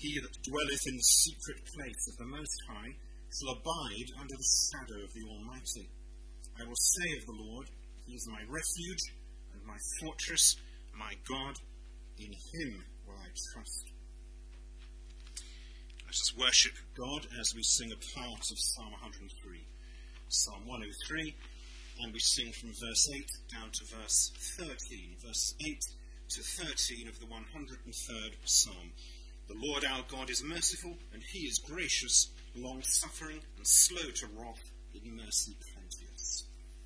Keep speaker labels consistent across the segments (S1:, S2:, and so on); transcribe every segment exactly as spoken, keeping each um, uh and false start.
S1: He that dwelleth in the secret place of the Most High shall abide under the shadow of the Almighty. I will say of the Lord, He is my refuge and my fortress, my God, in Him will I trust. Let us worship God as we sing a part of Psalm one hundred three. Psalm one oh three, and we sing from verse eight down to verse thirteen. Verse eight to thirteen of the one hundred third Psalm. The Lord our God is merciful, and He is gracious, long-suffering, and slow to wrath, in mercy plenteous.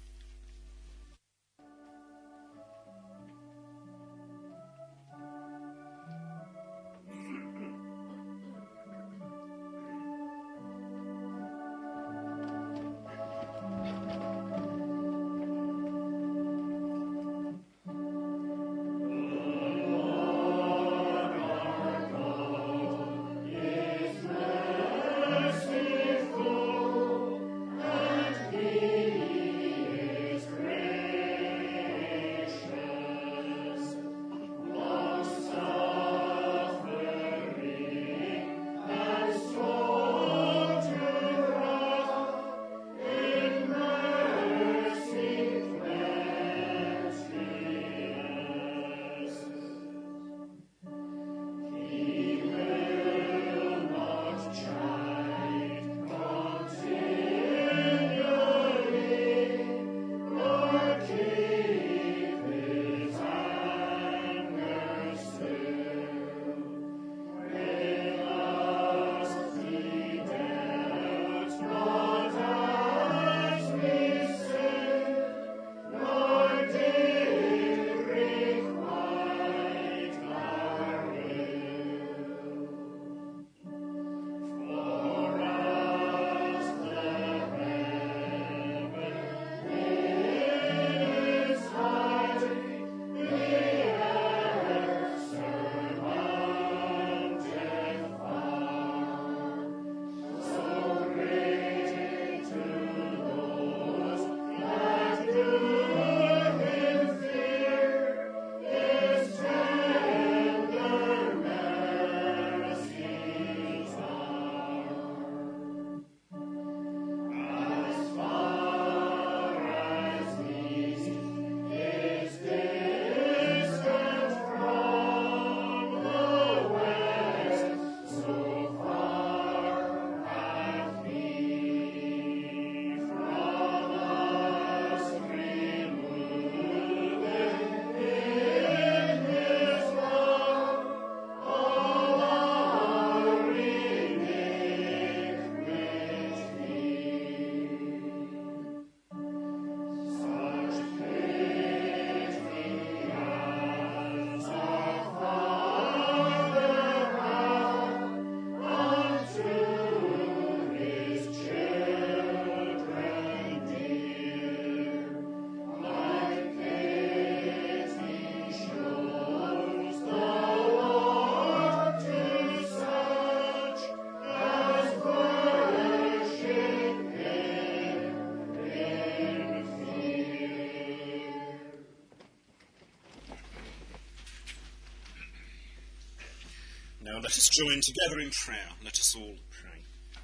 S1: Now let us join together in prayer. Let us all pray.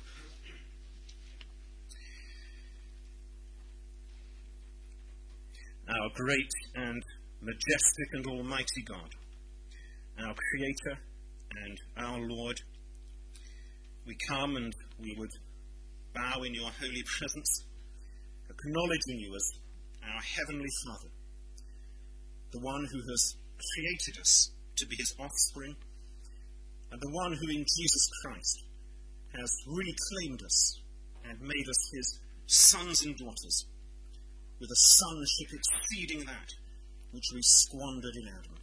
S1: Our great and majestic and almighty God, our Creator and our Lord, we come and we would bow in your holy presence, acknowledging you as our Heavenly Father, the one who has created us to be his offspring, and the one who in Jesus Christ has reclaimed us and made us his sons and daughters, with a sonship exceeding that which we squandered in Adam.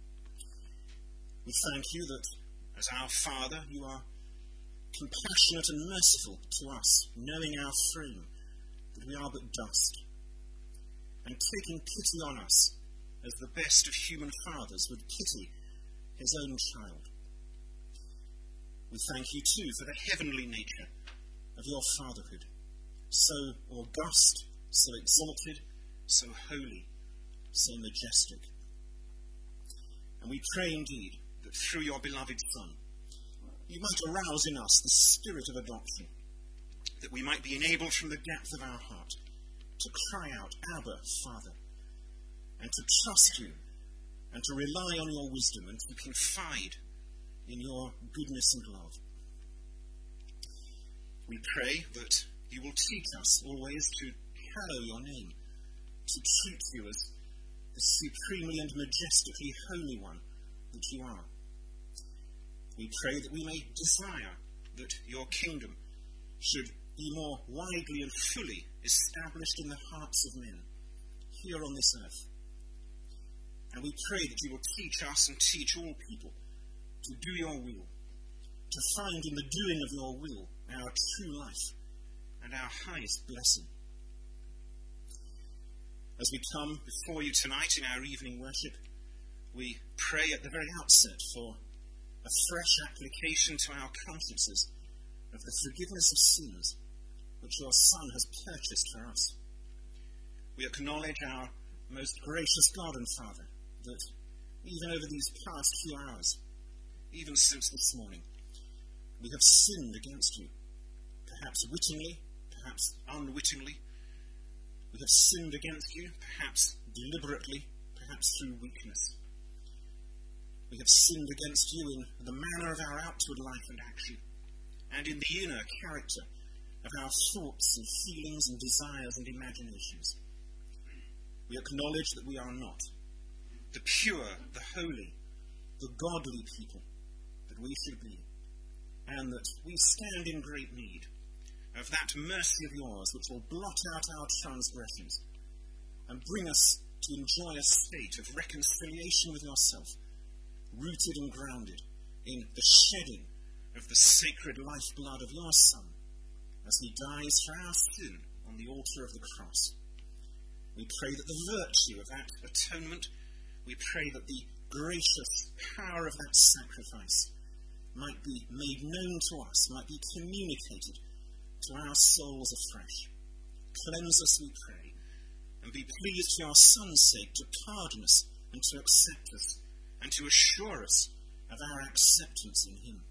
S1: We thank you that, as our Father, you are compassionate and merciful to us, knowing our frame, that we are but dust, and taking pity on us, as the best of human fathers would pity his own child. We thank you, too, for the heavenly nature of your fatherhood, so august, so exalted, so holy, so majestic. And we pray indeed that through your beloved Son, you might arouse in us the spirit of adoption, that we might be enabled from the depth of our heart to cry out, Abba, Father, and to trust you, and to rely on your wisdom, and to confide in your goodness and love. We pray that you will teach us always to hallow your name, to treat you as the supremely and majestically holy one that you are. We pray that we may desire that your kingdom should be more widely and fully established in the hearts of men here on this earth. And we pray that you will teach us and teach all people to do your will, to find in the doing of your will our true life and our highest blessing. As we come before you tonight in our evening worship, we pray at the very outset for a fresh application to our consciences of the forgiveness of sins which your Son has purchased for us. We acknowledge our most gracious God and Father, that even over these past few hours, even since this morning, we have sinned against you, perhaps wittingly, perhaps unwittingly. We have sinned against you, perhaps deliberately, perhaps through weakness. We have sinned against you in the manner of our outward life and action, and in the inner character of our thoughts and feelings and desires and imaginations. We acknowledge that we are not the pure, the holy, the godly people that we should be, and that we stand in great need of that mercy of yours which will blot out our transgressions and bring us to enjoy a state of reconciliation with yourself, rooted and grounded in the shedding of the sacred lifeblood of your Son as he dies for our sin on the altar of the cross. We pray that the virtue of that atonement, we pray that the gracious power of that sacrifice might be made known to us, might be communicated to our souls afresh. Cleanse us, we pray, and be pleased for your Son's sake to pardon us and to accept us and to assure us of our acceptance in him.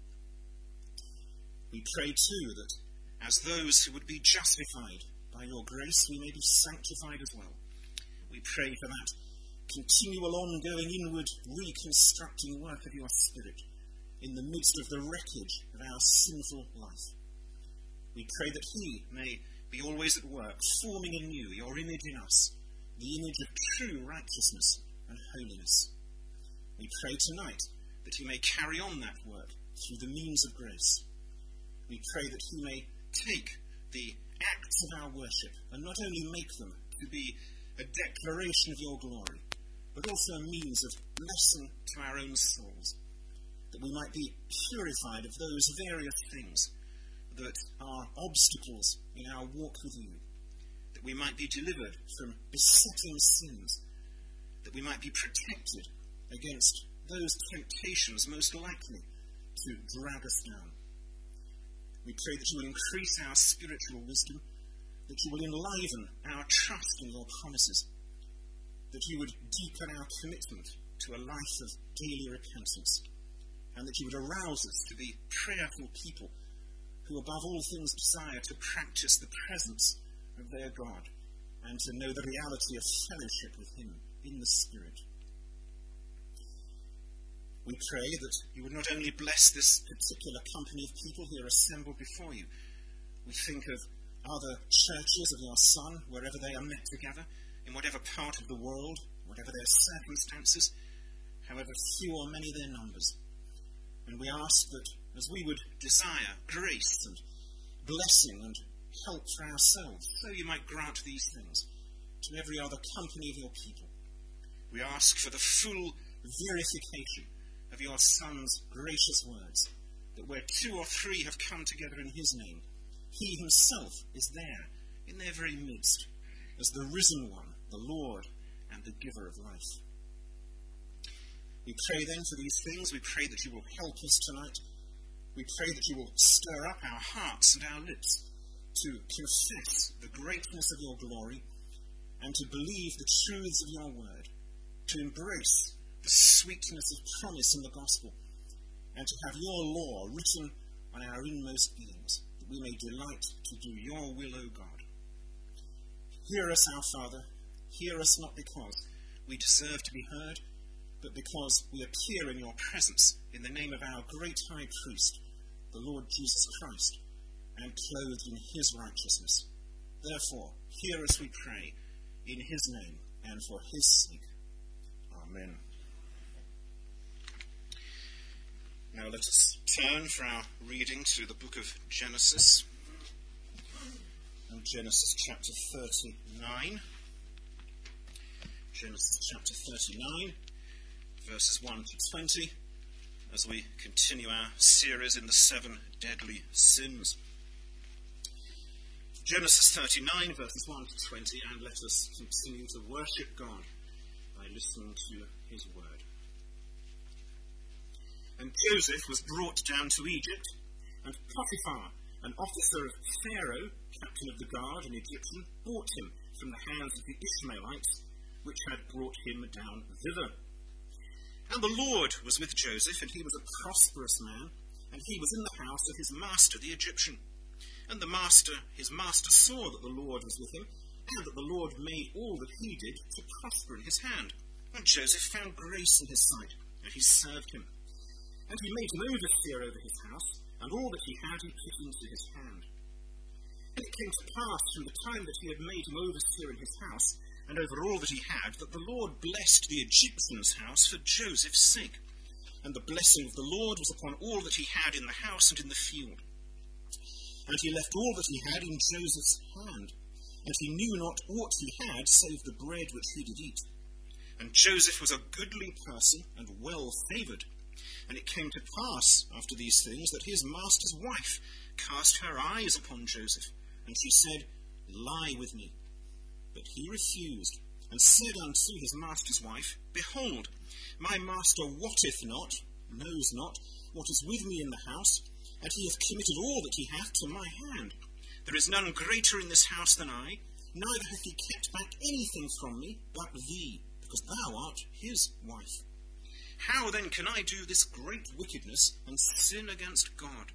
S1: We pray too that as those who would be justified by your grace, we may be sanctified as well. We pray for that continual ongoing inward reconstructing work of your Spirit in the midst of the wreckage of our sinful life. We pray that he may be always at work, forming anew your image in us, the image of true righteousness and holiness. We pray tonight that he may carry on that work through the means of grace. We pray that he may take the acts of our worship and not only make them to be a declaration of your glory, but also a means of blessing to our own souls, that we might be purified of those various things that are obstacles in our walk with you, that we might be delivered from besetting sins, that we might be protected against those temptations most likely to drag us down. We pray that you will increase our spiritual wisdom, that you will enliven our trust in your promises, that you would deepen our commitment to a life of daily repentance, and that you would arouse us to be prayerful people who above all things desire to practice the presence of their God and to know the reality of fellowship with him in the Spirit. We pray that you would not only bless this particular company of people here assembled before you. We think of other churches of your Son, wherever they are met together, in whatever part of the world, whatever their circumstances, however few or many their numbers. And we ask that as we would desire grace and blessing and help for ourselves, so you might grant these things to every other company of your people. We ask for the full verification of your Son's gracious words, that where two or three have come together in his name, he himself is there in their very midst as the risen one, the Lord and the giver of life. We pray then for these things. We pray that you will help us tonight. We pray that you will stir up our hearts and our lips to confess the greatness of your glory and to believe the truths of your word, to embrace the sweetness of promise in the gospel, and to have your law written on our inmost beings, that we may delight to do your will, O God. Hear us, our Father. Hear us not because we deserve to be heard, but because we appear in your presence in the name of our great high priest, the Lord Jesus Christ, and clothed in his righteousness. Therefore, hear us, we pray, in his name and for his sake. Amen. Now let us turn for our reading to the book of Genesis, and Genesis chapter thirty-nine. Genesis chapter thirty-nine, verses one to twenty, as we continue our series in the seven deadly sins. Genesis thirty-nine, verses one to twenty, and let us continue to worship God by listening to his word. And Joseph was brought down to Egypt, and Potiphar, an officer of Pharaoh, captain of the guard, an Egyptian, bought him from the hands of the Ishmaelites, which had brought him down thither. And the Lord was with Joseph, and he was a prosperous man, and he was in the house of his master the Egyptian. And the master, his master saw that the Lord was with him, and that the Lord made all that he did to prosper in his hand. And Joseph found grace in his sight, and he served him. And he made him overseer over his house, and all that he had he put into his hand. And it came to pass from the time that he had made him overseer in his house, and over all that he had, that the Lord blessed the Egyptian's house for Joseph's sake. And the blessing of the Lord was upon all that he had in the house and in the field. And he left all that he had in Joseph's hand, and he knew not aught he had save the bread which he did eat. And Joseph was a goodly person and well favoured. And it came to pass after these things that his master's wife cast her eyes upon Joseph, and she said, Lie with me. But he refused, and said unto his master's wife, Behold, my master wotteth not, knows not, what is with me in the house, and he hath committed all that he hath to my hand. There is none greater in this house than I, neither hath he kept back anything from me but thee, because thou art his wife. How then can I do this great wickedness and sin against God?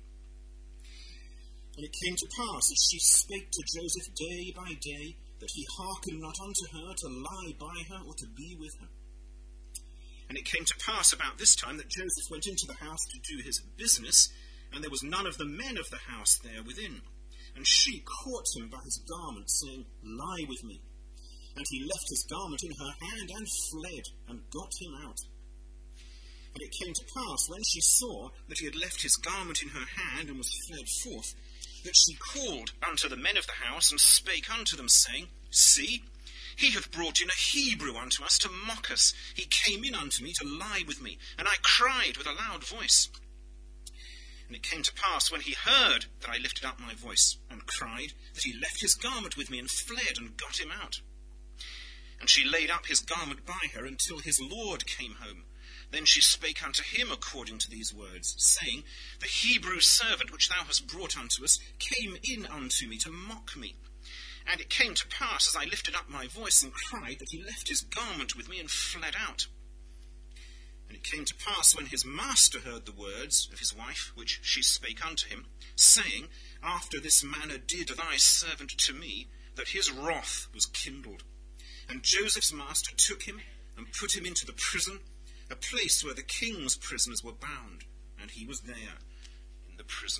S1: And it came to pass, as she spake to Joseph day by day, that he hearkened not unto her to lie by her or to be with her. And it came to pass about this time that Joseph went into the house to do his business, and there was none of the men of the house there within. And she caught him by his garment, saying, Lie with me. And he left his garment in her hand, and fled, and got him out. And it came to pass, when she saw that he had left his garment in her hand, and was fled forth, that she called unto the men of the house, and spake unto them, saying, See, he hath brought in a Hebrew unto us to mock us. He came in unto me to lie with me, and I cried with a loud voice. And it came to pass, when he heard that I lifted up my voice, and cried, that he left his garment with me, and fled, and got him out. And she laid up his garment by her, until his Lord came home. Then she spake unto him according to these words, saying, The Hebrew servant which thou hast brought unto us came in unto me to mock me. And it came to pass, as I lifted up my voice and cried, that he left his garment with me and fled out. And it came to pass, when his master heard the words of his wife, which she spake unto him, saying, After this manner did thy servant to me, that his wrath was kindled. And Joseph's master took him and put him into the prison, a place where the king's prisoners were bound, and he was there in the prison.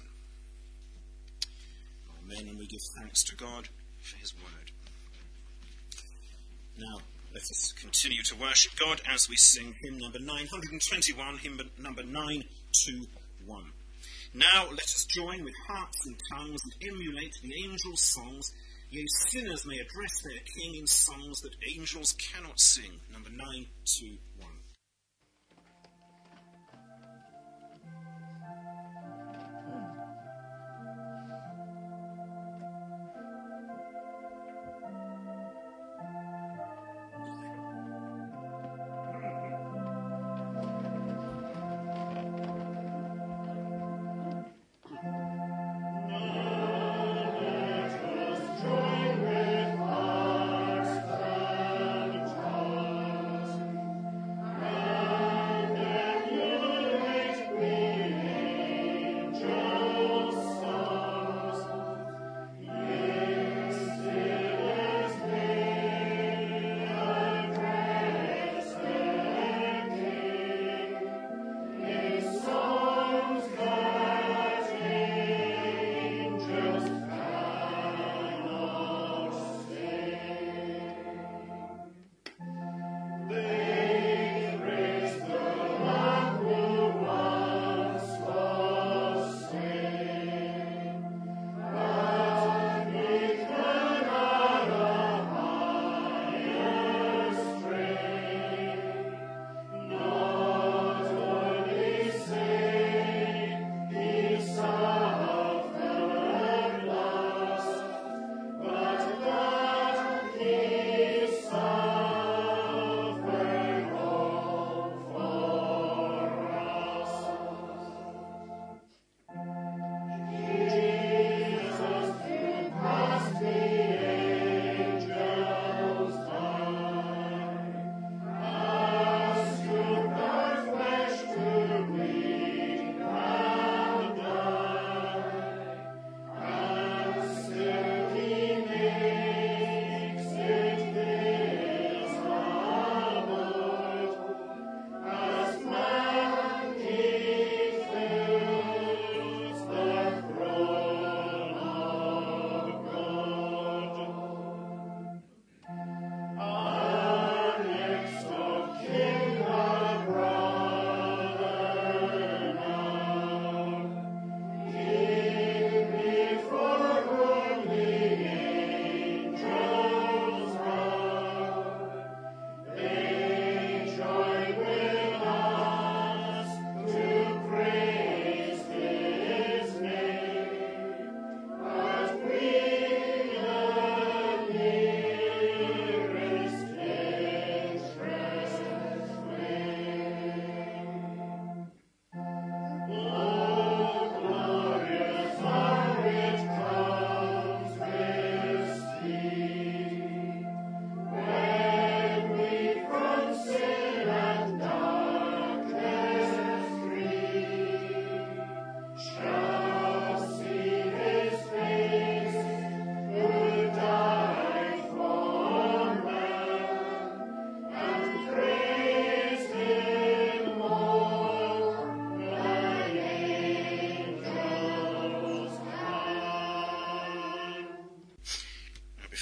S1: Amen, and we give thanks to God for his word. Now, let us continue to worship God as we sing hymn number nine twenty-one, hymn number nine two one. Now let us join with hearts and tongues and emulate the angels' songs. Yea, sinners may address their King in songs that angels cannot sing. Number nine two one.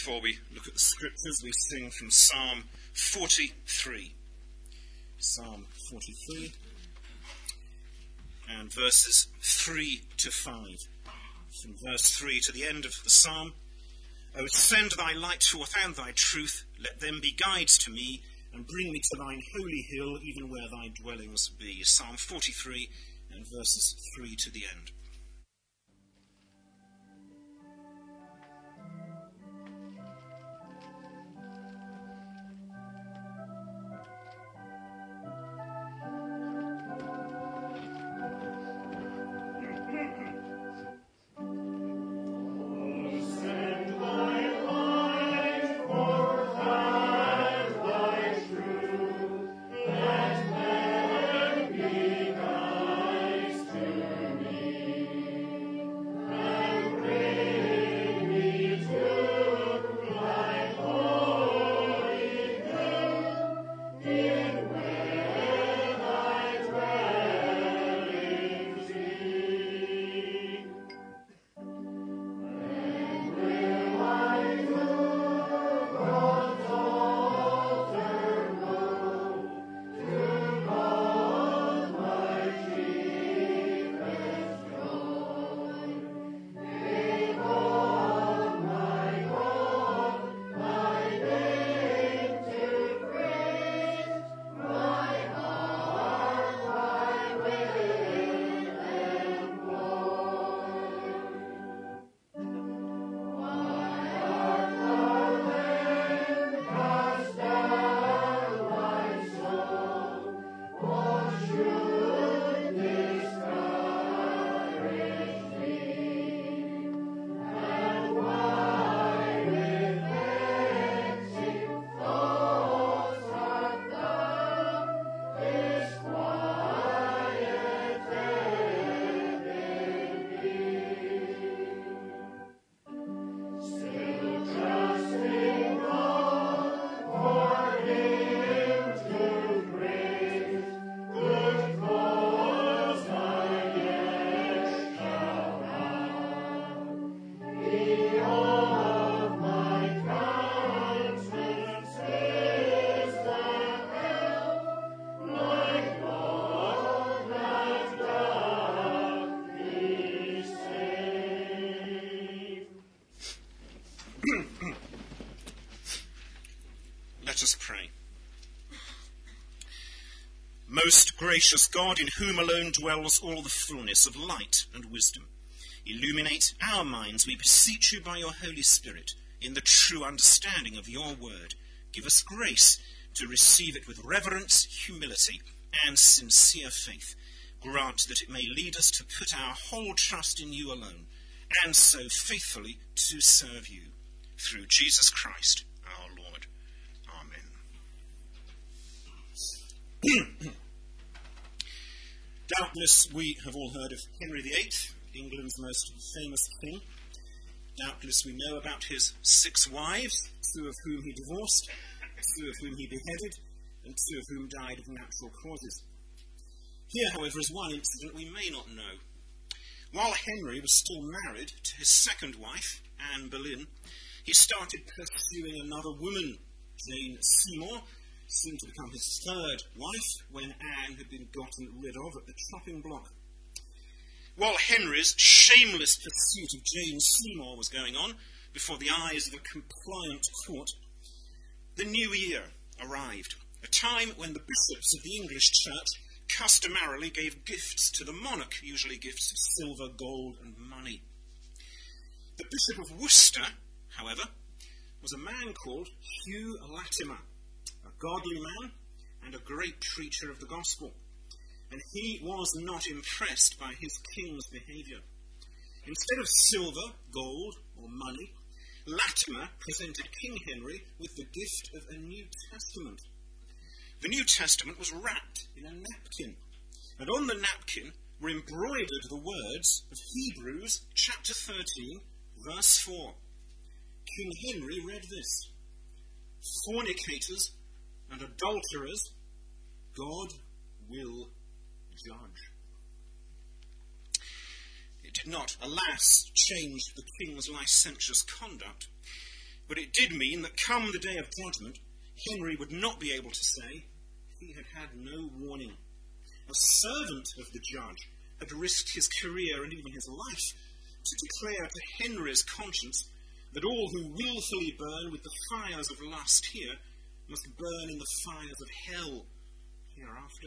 S1: before we look at the scriptures, we sing from Psalm forty-three. Psalm forty-three and verses three to five. From verse three to the end of the psalm. O send thy light forth and thy truth, let them be guides to me, and bring me to thine holy hill, even where thy dwellings be. Psalm forty-three and verses three to the end. Let us pray. Most gracious God, in whom alone dwells all the fullness of light and wisdom, illuminate our minds, we beseech you, by your Holy Spirit, in the true understanding of your word. Give us grace to receive it with reverence, humility, and sincere faith. Grant that it may lead us to put our whole trust in you alone, and so faithfully to serve you. Through Jesus Christ, our Lord. Amen. Doubtless we have all heard of Henry the Eighth, England's most famous king. Doubtless we know about his six wives, two of whom he divorced, two of whom he beheaded, and two of whom died of natural causes. Here, however, is one incident we may not know. While Henry was still married to his second wife, Anne Boleyn, he started pursuing another woman, Jane Seymour, soon to become his third wife, when Anne had been gotten rid of at the chopping block. While Henry's shameless pursuit of Jane Seymour was going on before the eyes of a compliant court, the new year arrived, a time when the bishops of the English Church customarily gave gifts to the monarch, usually gifts of silver, gold, and money. The Bishop of Worcester, however, was a man called Hugh Latimer, a godly man and a great preacher of the gospel, and he was not impressed by his king's behaviour. Instead of silver, gold, or money, Latimer presented King Henry with the gift of a New Testament. The New Testament was wrapped in a napkin, and on the napkin were embroidered the words of Hebrews chapter thirteen, verse four. King Henry read this: "Fornicators and adulterers God will judge." It did not, alas, change the king's licentious conduct. But it did mean that come the day of judgment, Henry would not be able to say he had had no warning. A servant of the judge had risked his career and even his life to declare to Henry's conscience that all who willfully burn with the fires of lust here must burn in the fires of hell hereafter.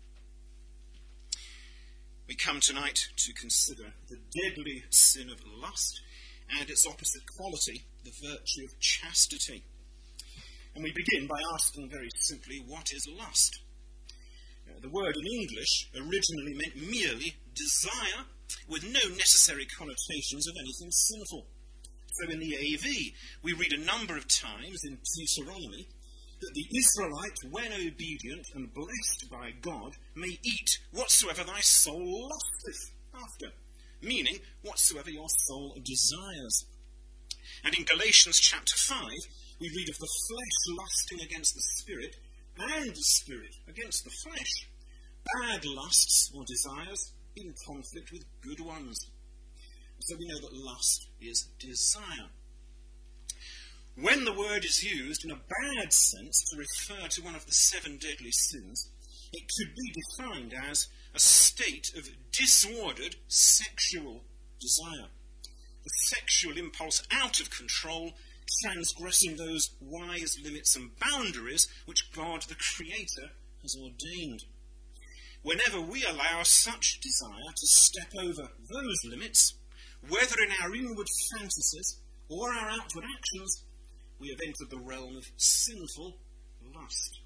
S1: We come tonight to consider the deadly sin of lust and its opposite quality, the virtue of chastity. And we begin by asking very simply, what is lust? Uh, the word in English originally meant merely desire, with no necessary connotations of anything sinful. So in the A V, we read a number of times in Deuteronomy that the Israelite, when obedient and blessed by God, may eat whatsoever thy soul lusteth after, meaning whatsoever your soul desires. And in Galatians chapter five, we read of the flesh lusting against the spirit, and the spirit against the flesh. Bad lusts or desires in conflict with good ones. So we know that lust is desire. When the word is used in a bad sense to refer to one of the seven deadly sins, it could be defined as a state of disordered sexual desire. The sexual impulse out of control, transgressing those wise limits and boundaries which God the Creator has ordained. Whenever we allow such desire to step over those limits, whether in our inward fantasies or our outward actions, we have entered the realm of sinful lust.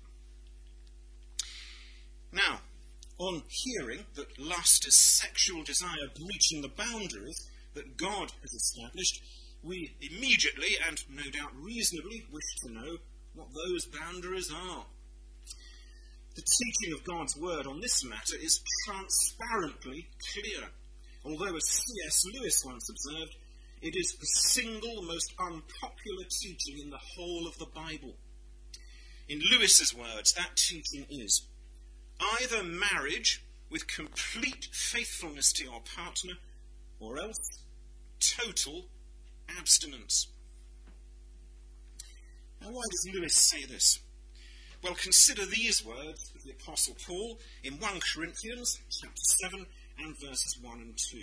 S1: Now, on hearing that lust is sexual desire breaching the boundaries that God has established, we immediately, and no doubt reasonably, wish to know what those boundaries are. The teaching of God's word on this matter is transparently clear, although, as C S Lewis once observed, it is the single most unpopular teaching in the whole of the Bible. In Lewis's words, that teaching is either marriage with complete faithfulness to your partner, or else total abstinence. Now, why does Lewis say this? Well, consider these words of the Apostle Paul in First Corinthians chapter seven and verses one and two.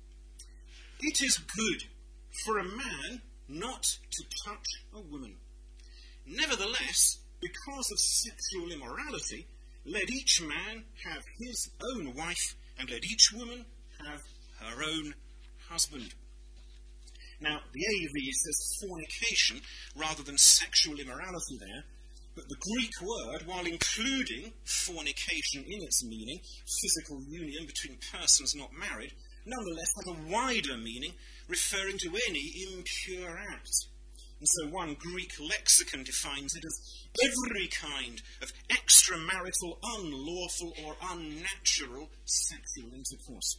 S1: It is good for a man not to touch a woman. Nevertheless, because of sexual immorality, let each man have his own wife, and let each woman have her own husband. Now, the A V says fornication rather than sexual immorality there, but the Greek word, while including fornication in its meaning, physical union between persons not married, nonetheless has a wider meaning, referring to any impure act. And so one Greek lexicon defines it as every kind of extramarital, unlawful, or unnatural sexual intercourse.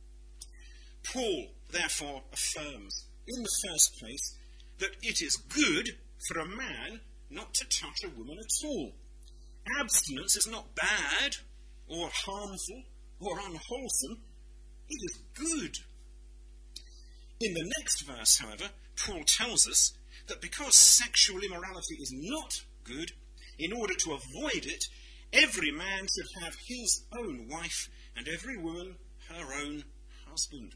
S1: Paul, therefore, affirms, in the first place, that it is good for a man not to touch a woman at all. Abstinence is not bad, or harmful, or unwholesome. It is good. In the next verse, however, Paul tells us that because sexual immorality is not good, in order to avoid it, every man should have his own wife, and every woman her own husband.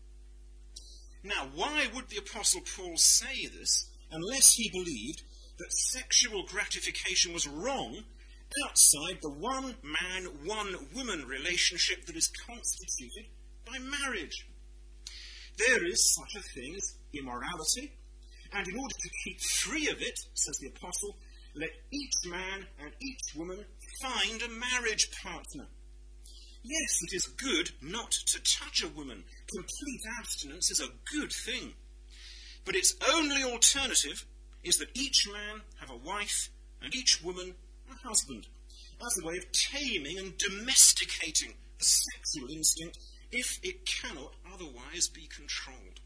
S1: Now, why would the Apostle Paul say this unless he believed that sexual gratification was wrong outside the one-man, one-woman relationship that is constituted by marriage? There is such a thing as immorality, and in order to keep free of it, says the Apostle, let each man and each woman find a marriage partner. Yes, it is good not to touch a woman. Complete abstinence is a good thing. But its only alternative is that each man have a wife and each woman a husband, as a way of taming and domesticating the sexual instinct if it cannot otherwise be controlled.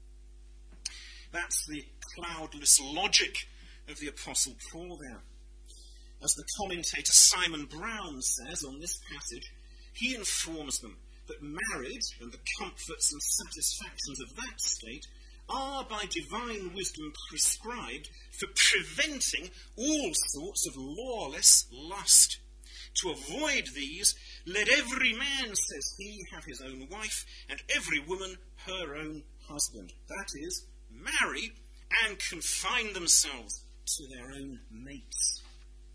S1: That's the cloudless logic of the Apostle Paul there. As the commentator Simon Brown says on this passage, he informs them that marriage and the comforts and satisfactions of that state are by divine wisdom prescribed for preventing all sorts of lawless lust. To avoid these, let every man, says he, have his own wife, and every woman her own husband. That is, marry and confine themselves to their own mates.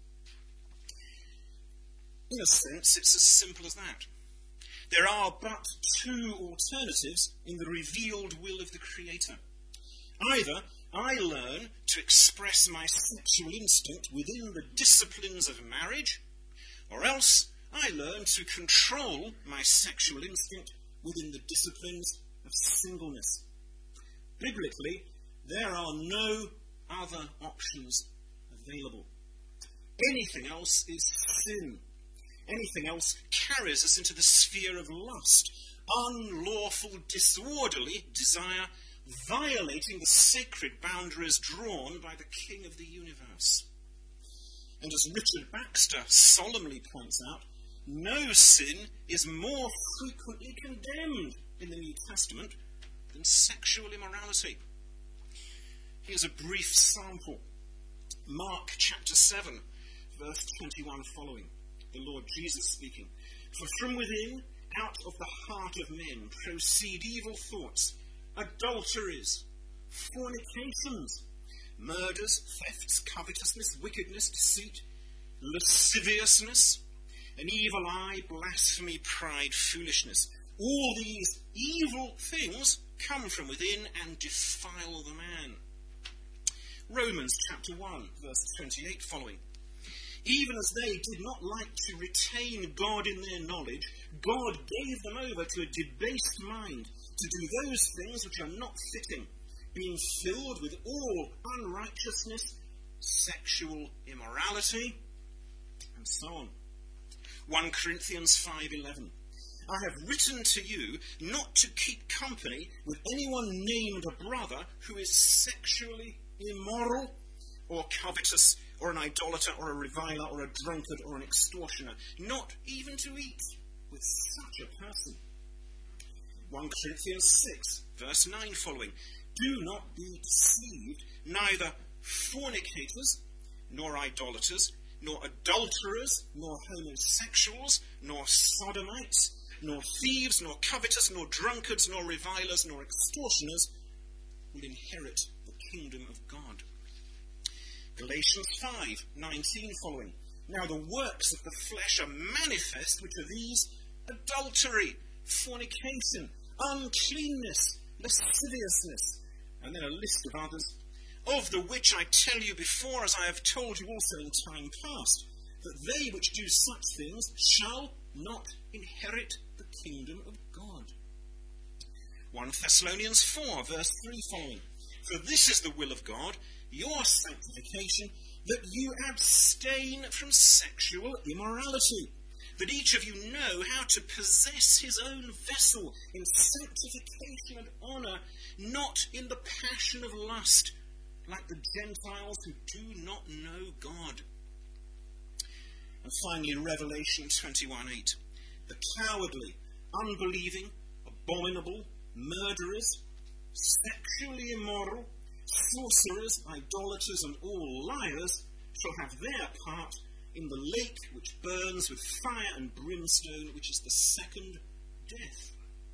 S1: In a sense, it's as simple as that. There are but two alternatives in the revealed will of the Creator. Either I learn to express my sexual instinct within the disciplines of marriage, or else I learn to control my sexual instinct within the disciplines of singleness. Biblically, there are no other options available. Anything else is sin. Anything else carries us into the sphere of lust, unlawful, disorderly desire, violating the sacred boundaries drawn by the King of the universe. And as Richard Baxter solemnly points out, no sin is more frequently condemned in the New Testament than sexual immorality. Here's a brief sample. Mark chapter seven, verse twenty-one following. The Lord Jesus speaking. For from within, out of the heart of men, proceed evil thoughts, adulteries, fornications, murders, thefts, covetousness, wickedness, deceit, lasciviousness, an evil eye, blasphemy, pride, foolishness. All these evil things come from within and defile the man. Romans chapter one, verse twenty-eight following. Even as they did not like to retain God in their knowledge, God gave them over to a debased mind to do those things which are not fitting, being filled with all unrighteousness, sexual immorality, and so on. First Corinthians five eleven. I have written to you not to keep company with anyone named a brother who is sexually immoral, or covetous, or an idolater, or a reviler, or a drunkard, or an extortioner, not even to eat with such a person. First Corinthians six, verse nine following. Do not be deceived, neither fornicators, nor idolaters, nor adulterers, nor homosexuals, nor sodomites, nor thieves, nor covetous, nor drunkards, nor revilers, nor extortioners will inherit the kingdom of God. Galatians five nineteen following. Now the works of the flesh are manifest, which are these: adultery, fornication, uncleanness, lasciviousness, and then a list of others, of the which I tell you before, as I have told you also in time past, that they which do such things shall not inherit the kingdom of God. First Thessalonians four, verse three following. For this is the will of God, your sanctification, that you abstain from sexual immorality, that each of you know how to possess his own vessel in sanctification and honour, not in the passion of lust, like the Gentiles who do not know God. And finally, Revelation twenty-one eight. The cowardly, unbelieving, abominable, murderers, sexually immoral, sorcerers, idolaters, and all liars shall have their part in the lake which burns with fire and brimstone, which is the second death.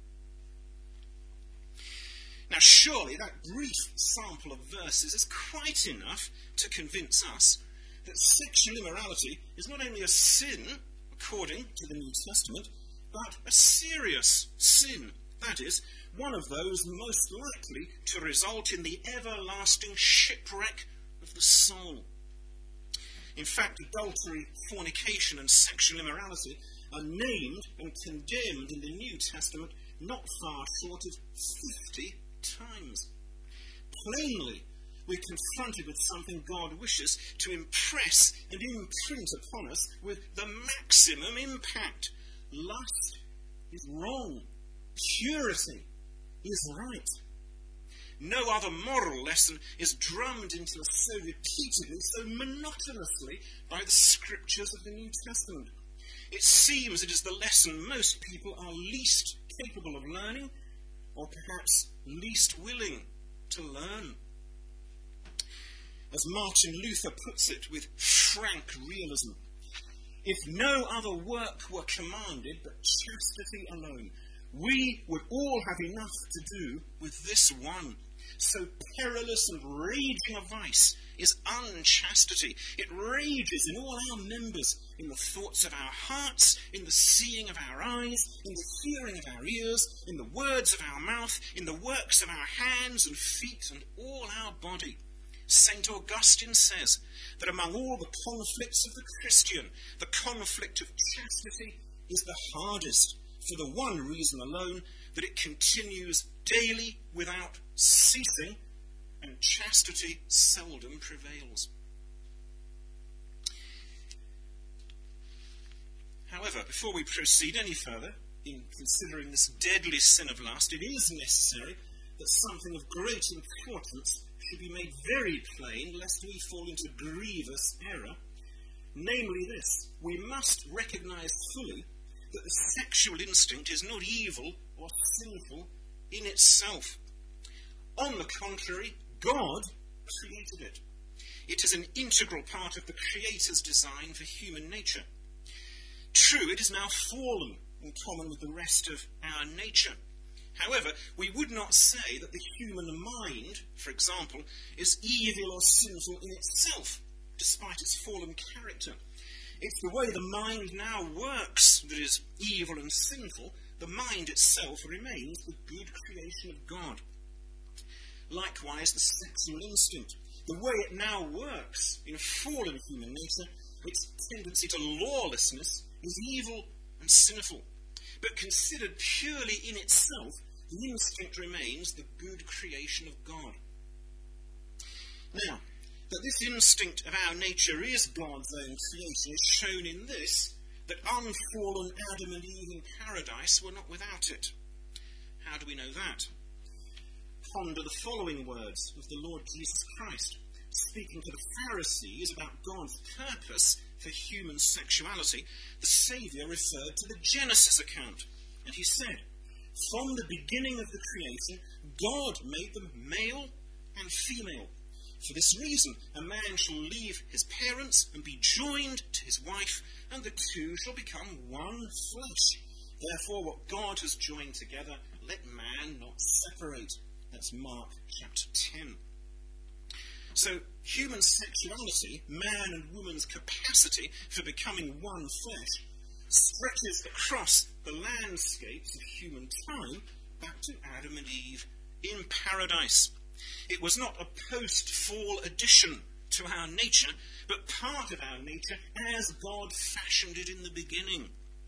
S1: Now surely that brief sample of verses is quite enough to convince us that sexual immorality is not only a sin, according to the New Testament, but a serious sin. That is, one of those most likely to result in the everlasting shipwreck of the soul. In fact, adultery, fornication, and sexual immorality are named and condemned in the New Testament not far short of fifty times. Plainly, we're confronted with something God wishes to impress and imprint upon us with the maximum impact. Lust is wrong. Purity is right. No other moral lesson is drummed into us so repeatedly, so monotonously by the scriptures of the New Testament. It seems it is the lesson most people are least capable of learning, or perhaps least willing to learn. As Martin Luther puts it with frank realism, if no other work were commanded but chastity alone, we would all have enough to do with this one. So perilous and raging a vice is unchastity. It rages in all our members, in the thoughts of our hearts, in the seeing of our eyes, in the hearing of our ears, in the words of our mouth, in the works of our hands and feet and all our body. Saint Augustine says that among all the conflicts of the Christian, the conflict of chastity is the hardest, for the one reason alone, that it continues daily without ceasing, and chastity seldom prevails. However, before we proceed any further in considering this deadly sin of lust, it is necessary that something of great importance should be made very plain, lest we fall into grievous error. Namely this: we must recognize fully that the sexual instinct is not evil or sinful in itself. On the contrary, God created it. It is an integral part of the Creator's design for human nature. True, it is now fallen in common with the rest of our nature. However, we would not say that the human mind, for example, is evil or sinful in itself, despite its fallen character. It's the way the mind now works that is evil and sinful. The mind itself remains the good creation of God. Likewise, the sexual instinct, the way it now works in fallen human nature, its tendency to lawlessness, is evil and sinful. But considered purely in itself, the instinct remains the good creation of God. Now, that this instinct of our nature is God's own creation is shown in this, that unfallen Adam and Eve in paradise were not without it. How do we know that? Ponder the following words of the Lord Jesus Christ, speaking to the Pharisees about God's purpose for human sexuality. The Saviour referred to the Genesis account, and he said, "From the beginning of the creation, God made them male and female. For this reason, a man shall leave his parents and be joined to his wife, and the two shall become one flesh. Therefore, what God has joined together, let man not separate." That's Mark chapter ten. So, human sexuality, man and woman's capacity for becoming one flesh, stretches across the landscapes of human time back to Adam and Eve in paradise. It was not a post-fall addition to our nature, but part of our nature as God fashioned it in the beginning.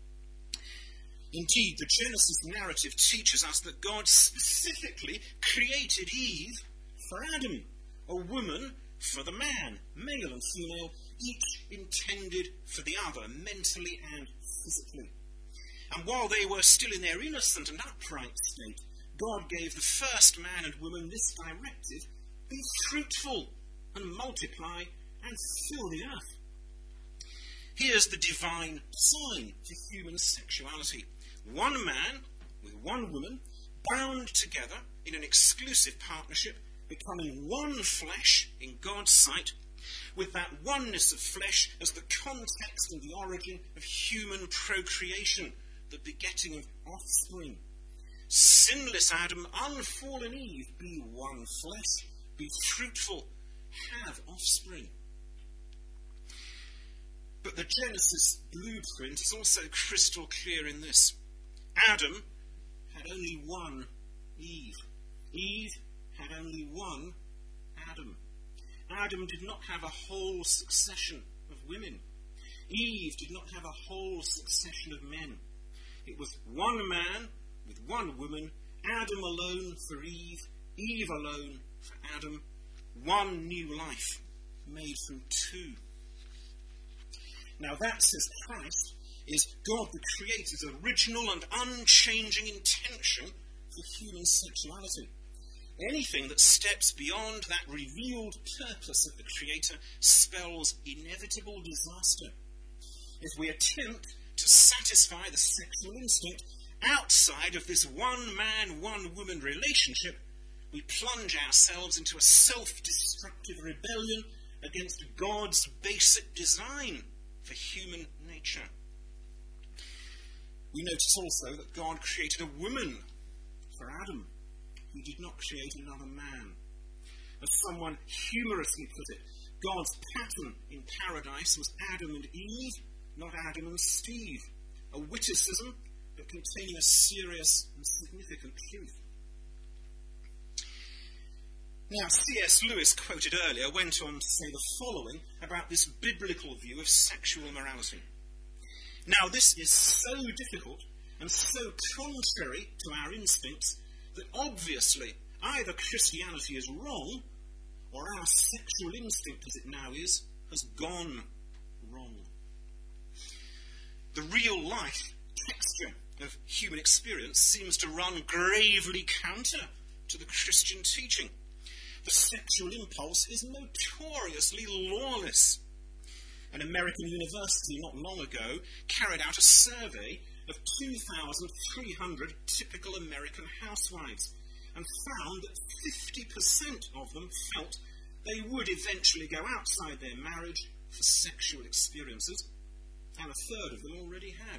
S1: Indeed, the Genesis narrative teaches us that God specifically created Eve for Adam, a woman for the man, male and female, each intended for the other, mentally and physically. And while they were still in their innocent and upright state, God gave the first man and woman this directive: be fruitful and multiply and fill the earth. Here's the divine design for human sexuality. One man with one woman, bound together in an exclusive partnership, becoming one flesh in God's sight, with that oneness of flesh as the context and the origin of human procreation, the begetting of offspring. Sinless Adam, unfallen Eve, be one flesh, be fruitful, have offspring. But the Genesis blueprint is also crystal clear in this. Adam had only one Eve. Eve had only one Adam. Adam did not have a whole succession of women. Eve did not have a whole succession of men. It was one man with one woman, Adam alone for Eve, Eve alone for Adam, one new life made from two. Now that, says Christ, is God the Creator's original and unchanging intention for human sexuality. Anything that steps beyond that revealed purpose of the Creator spells inevitable disaster. If we attempt to satisfy the sexual instinct outside of this one man, one woman relationship, we plunge ourselves into a self-destructive rebellion against God's basic design for human nature. We notice also that God created a woman for Adam. He did not create another man. As someone humorously put it, God's pattern in paradise was Adam and Eve, not Adam and Steve. A witticism, but containing a serious and significant truth. Now, C S Lewis, quoted earlier, went on to say the following about this biblical view of sexual morality. Now, this is so difficult and so contrary to our instincts that obviously either Christianity is wrong or our sexual instinct, as it now is, has gone wrong. The real life texture of human experience seems to run gravely counter to the Christian teaching. The sexual impulse is notoriously lawless. An American university not long ago carried out a survey of two thousand three hundred typical American housewives and found that fifty percent of them felt they would eventually go outside their marriage for sexual experiences, and a third of them already had.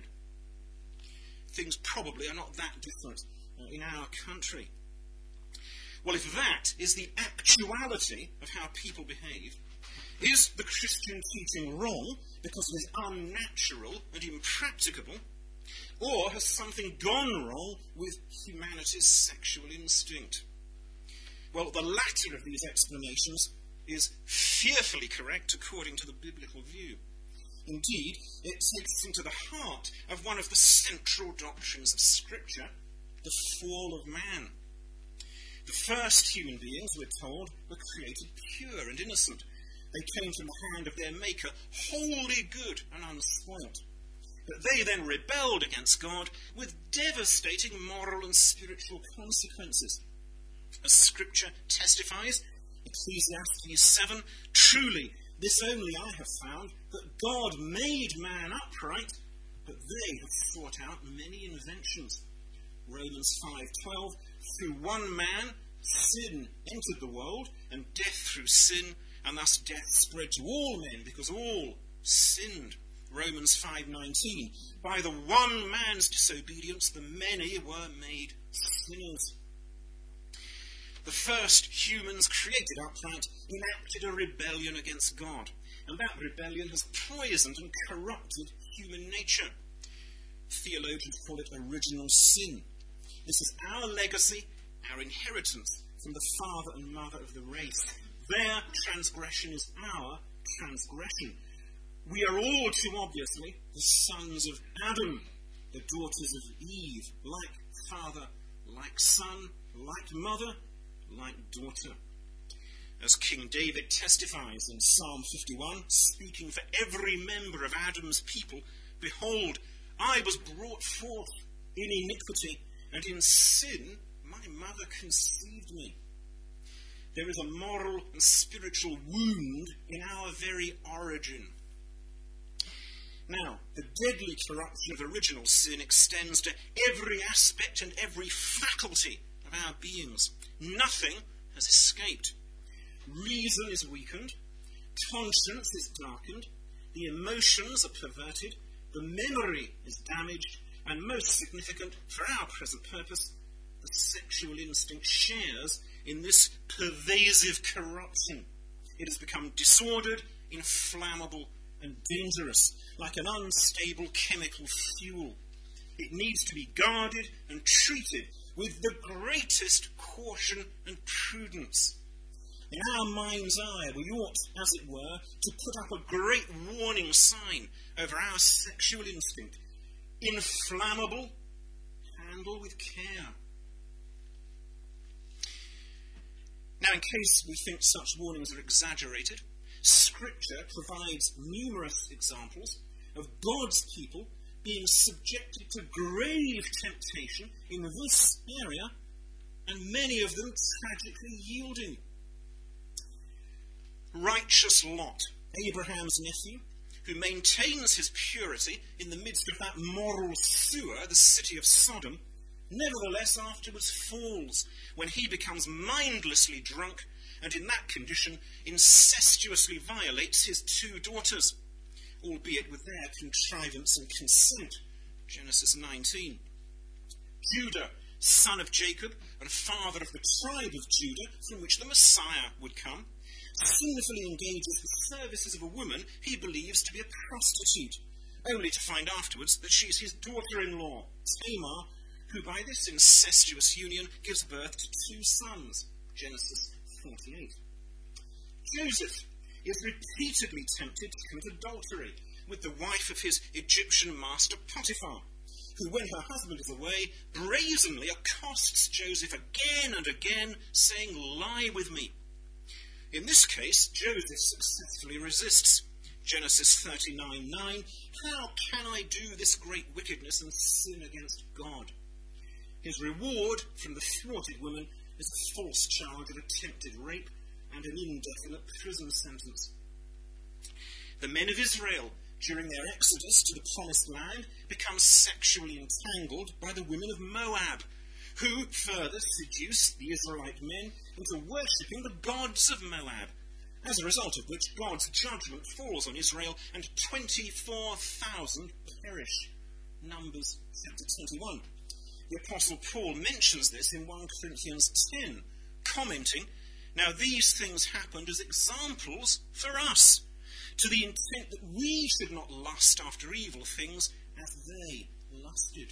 S1: Things probably are not that different uh, in our country. Well, if that is the actuality of how people behave, is the Christian teaching wrong because it is unnatural and impracticable, or has something gone wrong with humanity's sexual instinct? Well, the latter of these explanations is fearfully correct according to the biblical view. Indeed, it takes us into the heart of one of the central doctrines of Scripture, the fall of man. The first human beings, we're told, were created pure and innocent. They came from the hand of their Maker, wholly good and unspoilt. But they then rebelled against God with devastating moral and spiritual consequences. As Scripture testifies, Ecclesiastes seven, truly, this only I have found, that God made man upright, but they have sought out many inventions. Romans five twelve, through one man sin entered the world, and death through sin, and thus death spread to all men, because all sinned. Romans five nineteen, by the one man's disobedience the many were made sinners. The first humans created upright enacted a rebellion against God, and that rebellion has poisoned and corrupted human nature. Theologians call it original sin. This is our legacy, our inheritance from the father and mother of the race. Their transgression is our transgression. We are all too obviously the sons of Adam, the daughters of Eve, like father, like son, like mother, like daughter. As King David testifies in Psalm fifty-one, speaking for every member of Adam's people, behold, I was brought forth in iniquity, and in sin my mother conceived me. There is a moral and spiritual wound in our very origin. Now, the deadly corruption of original sin extends to every aspect and every faculty of our beings. Nothing has escaped. Reason is weakened, conscience is darkened, the emotions are perverted, the memory is damaged, and most significant for our present purpose, the sexual instinct shares in this pervasive corruption. It has become disordered, inflammable, and dangerous, like an unstable chemical fuel. It needs to be guarded and treated with the greatest caution and prudence. In our mind's eye, we ought, as it were, to put up a great warning sign over our sexual instinct. Inflammable, handle with care. Now, in case we think such warnings are exaggerated, Scripture provides numerous examples of God's people being subjected to grave temptation in this area, and many of them tragically yielding. Righteous Lot, Abraham's nephew, who maintains his purity in the midst of that moral sewer, the city of Sodom, nevertheless afterwards falls when he becomes mindlessly drunk, and in that condition incestuously violates his two daughters, albeit with their contrivance and consent. Genesis nineteen. Judah, son of Jacob and father of the tribe of Judah, from which the Messiah would come, sinfully engages the services of a woman he believes to be a prostitute, only to find afterwards that she is his daughter-in-law, Tamar, who by this incestuous union gives birth to two sons. Genesis forty-eight. Joseph is repeatedly tempted to commit adultery with the wife of his Egyptian master Potiphar, who, when her husband is away, brazenly accosts Joseph again and again, saying, "Lie with me." In this case, Joseph successfully resists. Genesis thirty-nine nine, "How can I do this great wickedness and sin against God?" His reward from the thwarted woman is a false charge of attempted rape and an indefinite prison sentence. The men of Israel, during their exodus to the promised land, become sexually entangled by the women of Moab, who further seduce the Israelite men into worshipping the gods of Moab, as a result of which God's judgment falls on Israel and twenty-four thousand perish. Numbers chapter twenty-one. The Apostle Paul mentions this in First Corinthians ten, commenting, "Now these things happened as examples for us, to the intent that we should not lust after evil things as they lusted."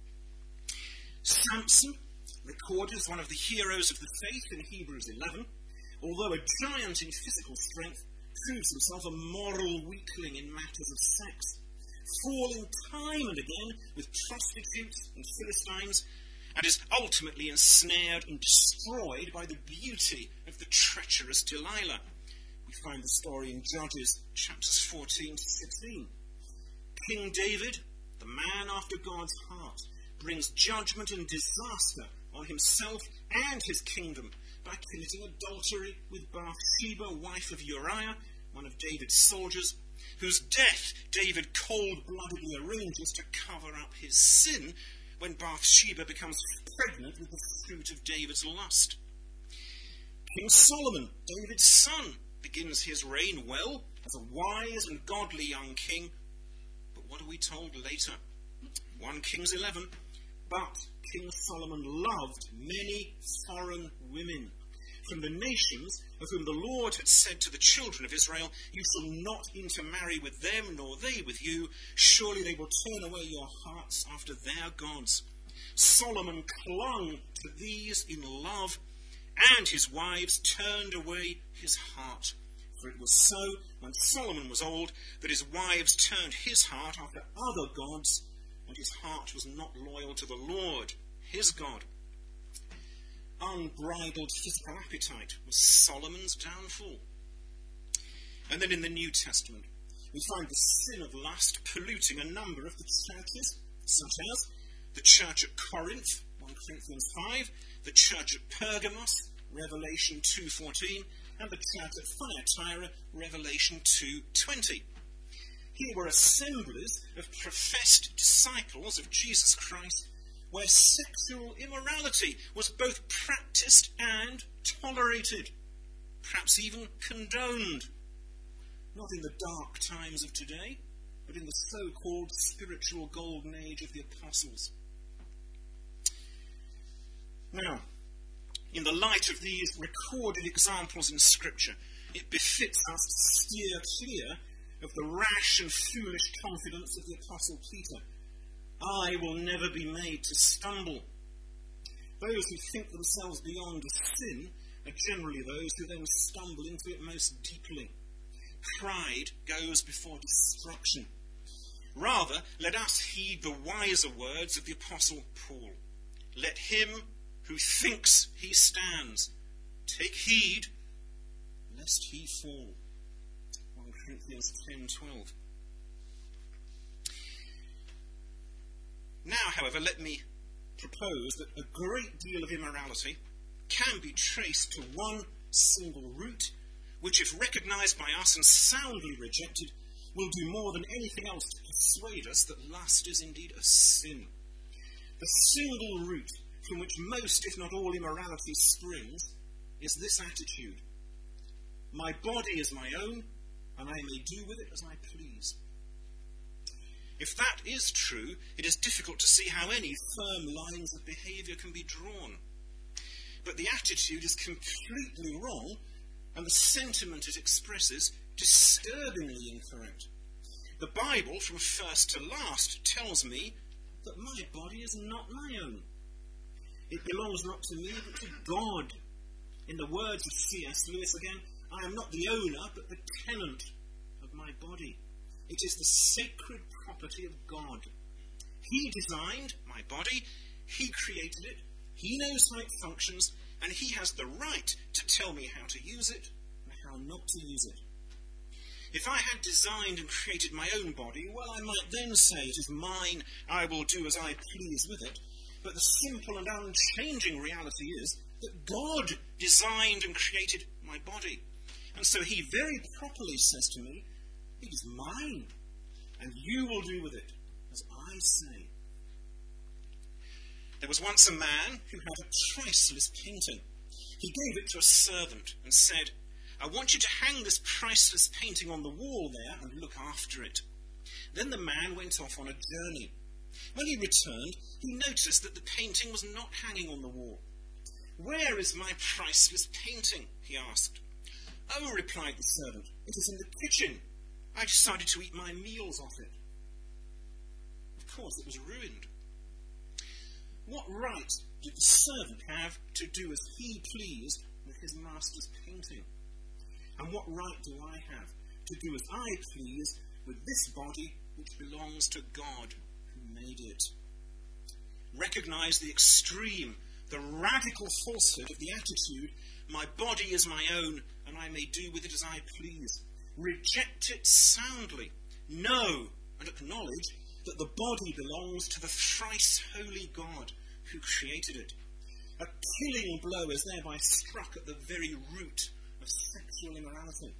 S1: Samson, recorded as one of the heroes of the faith in Hebrews eleven, although a giant in physical strength, proves himself a moral weakling in matters of sex, falling time and again with prostitutes and Philistines, and is ultimately ensnared and destroyed by the beauty of the treacherous Delilah. We find the story in Judges chapters fourteen to sixteen. King David, the man after God's heart, brings judgment and disaster on himself and his kingdom by committing adultery with Bathsheba, wife of Uriah, one of David's soldiers, whose death David cold-bloodedly arranges to cover up his sin when Bathsheba becomes pregnant with the fruit of David's lust. King Solomon, David's son, begins his reign well as a wise and godly young king, but what are we told later? First Kings eleven. But King Solomon loved many foreign women from the nations of whom the Lord had said to the children of Israel, "You shall not intermarry with them, nor they with you. Surely they will turn away your hearts after their gods." Solomon clung to these in love, and his wives turned away his heart. For it was so, when Solomon was old, that his wives turned his heart after other gods, and his heart was not loyal to the Lord, his God. Unbridled physical appetite was Solomon's downfall. And then in the New Testament, we find the sin of lust polluting a number of the churches, such as the church at Corinth, First Corinthians five, the church at Pergamos, Revelation two fourteen, and the church at Thyatira, Revelation two twenty. Here were assemblies of professed disciples of Jesus Christ, where sexual immorality was both practiced and tolerated, perhaps even condoned. Not in the dark times of today, but in the so-called spiritual golden age of the apostles. Now, in the light of these recorded examples in Scripture, it befits us to steer clear of the rash and foolish confidence of the Apostle Peter. I will never be made to stumble. Those who think themselves beyond sin are generally those who then stumble into it most deeply. Pride goes before destruction. Rather, let us heed the wiser words of the Apostle Paul. Let him who thinks he stands take heed lest he fall. First Corinthians ten twelve. Now, however, let me propose that a great deal of immorality can be traced to one single root, which, if recognised by us and soundly rejected, will do more than anything else to persuade us that lust is indeed a sin. The single root from which most, if not all, immorality springs is this attitude: my body is my own, and I may do with it as I please. If that is true, it is difficult to see how any firm lines of behaviour can be drawn. But the attitude is completely wrong, and the sentiment it expresses disturbingly incorrect. The Bible, from first to last, tells me that my body is not my own. It belongs not to me, but to God. In the words of C S Lewis again, I am not the owner, but the tenant of my body. It is the sacred property of God. He designed my body, he created it, he knows how it functions, and he has the right to tell me how to use it and how not to use it. If I had designed and created my own body, well, I might then say it is mine, I will do as I please with it. But the simple and unchanging reality is that God designed and created my body. And so he very properly says to me, it is mine, and you will do with it as I say. There was once a man who had a priceless painting. He gave it to a servant and said, I want you to hang this priceless painting on the wall there and look after it. Then the man went off on a journey. When he returned, he noticed that the painting was not hanging on the wall. Where is my priceless painting? He asked. Oh, replied the servant, it is in the kitchen. I decided to eat my meals off it. Of course, it was ruined. What right did the servant have to do as he pleased with his master's painting? And what right do I have to do as I please with this body which belongs to God who made it? Recognize the extreme, the radical falsehood of the attitude, my body is my own, and I may do with it as I please. Reject it soundly. Know and acknowledge that the body belongs to the thrice holy God who created it. A killing blow is thereby struck at the very root of sexual immorality.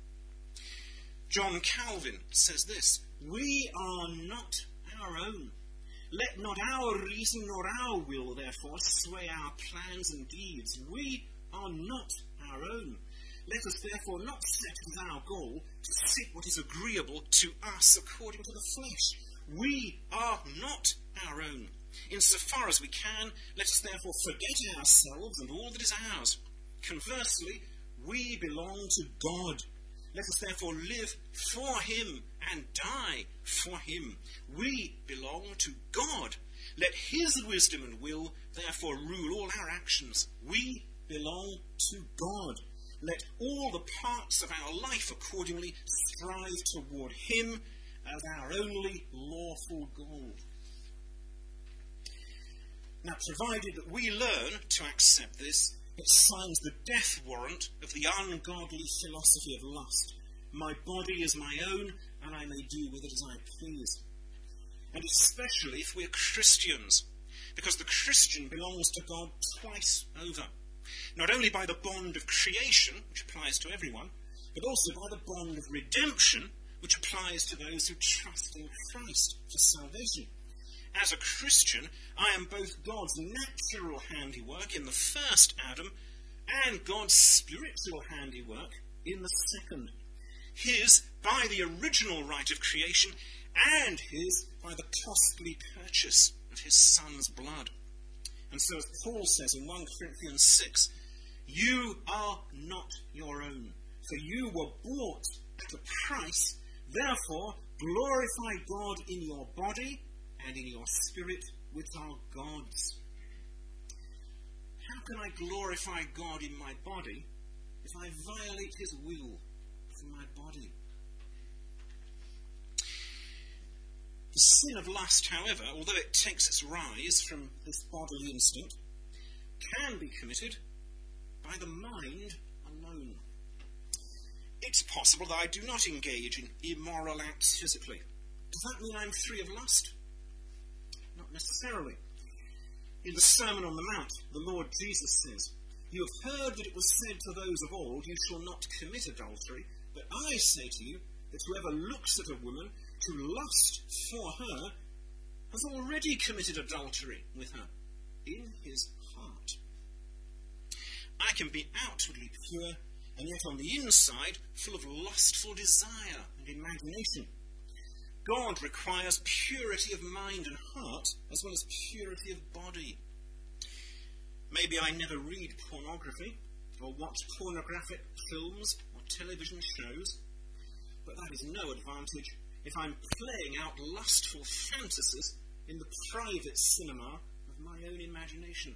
S1: John Calvin says this, we are not our own. Let not our reason nor our will, therefore, sway our plans and deeds. We are not our own. Let us therefore not set as our goal to seek what is agreeable to us according to the flesh. We are not our own. Insofar as we can, let us therefore forget ourselves and all that is ours. Conversely, we belong to God. Let us therefore live for him and die for him. We belong to God. Let his wisdom and will therefore rule all our actions. We belong to God. Let all the parts of our life accordingly strive toward him as our only lawful goal. Now, provided that we learn to accept this, it signs the death warrant of the ungodly philosophy of lust. My body is my own, and I may do with it as I please. And especially if we're Christians, because the Christian belongs to God twice over. Not only by the bond of creation, which applies to everyone, but also by the bond of redemption, which applies to those who trust in Christ for salvation. As a Christian, I am both God's natural handiwork in the first Adam and God's spiritual handiwork in the second. His by the original right of creation and his by the costly purchase of his Son's blood. And so as Paul says in First Corinthians six, you are not your own, for you were bought at a price. Therefore, glorify God in your body and in your spirit, which are God's. How can I glorify God in my body if I violate his will for my body? The sin of lust, however, although it takes its rise from this bodily instinct, can be committed by the mind alone. It's possible that I do not engage in immoral acts physically. Does that mean I'm free of lust? Not necessarily. In the Sermon on the Mount, the Lord Jesus says, you have heard that it was said to those of old, you shall not commit adultery, but I say to you that whoever looks at a woman to lust for her has already committed adultery with her in his heart. I can be outwardly pure, and yet on the inside full of lustful desire and imagination. God requires purity of mind and heart as well as purity of body. Maybe I never read pornography or watch pornographic films or television shows, but that is no advantage if I'm playing out lustful fantasies in the private cinema of my own imagination.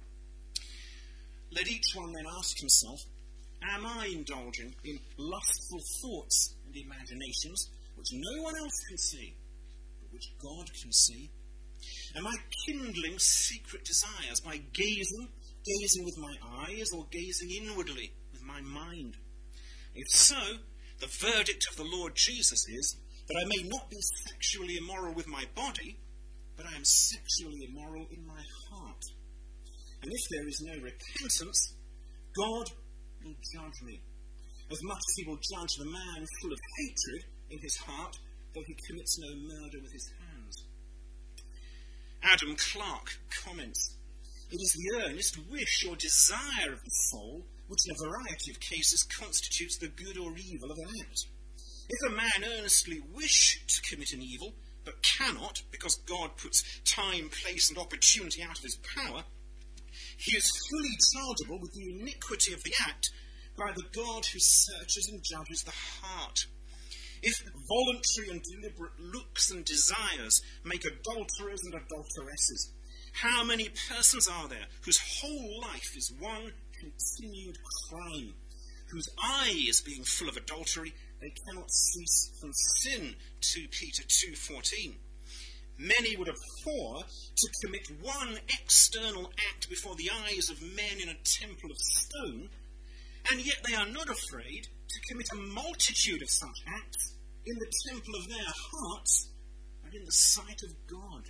S1: Let each one then ask himself, am I indulging in lustful thoughts and imaginations which no one else can see, but which God can see? Am I kindling secret desires by gazing, gazing with my eyes, or gazing inwardly with my mind? If so, the verdict of the Lord Jesus is that I may not be sexually immoral with my body, but I am sexually immoral in my heart. And if there is no repentance, God will judge me, as much as he will judge the man full of hatred in his heart, though he commits no murder with his hands. Adam Clarke comments, it is the earnest wish or desire of the soul which in a variety of cases constitutes the good or evil of an act. If a man earnestly wish to commit an evil, but cannot, because God puts time, place, and opportunity out of his power, he is fully chargeable with the iniquity of the act by the God who searches and judges the heart. If voluntary and deliberate looks and desires make adulterers and adulteresses, how many persons are there whose whole life is one continued crime, whose eyes being full of adultery, they cannot cease from sin, Second Peter two fourteen. Many would abhor to commit one external act before the eyes of men in a temple of stone, and yet they are not afraid to commit a multitude of such acts in the temple of their hearts and in the sight of God.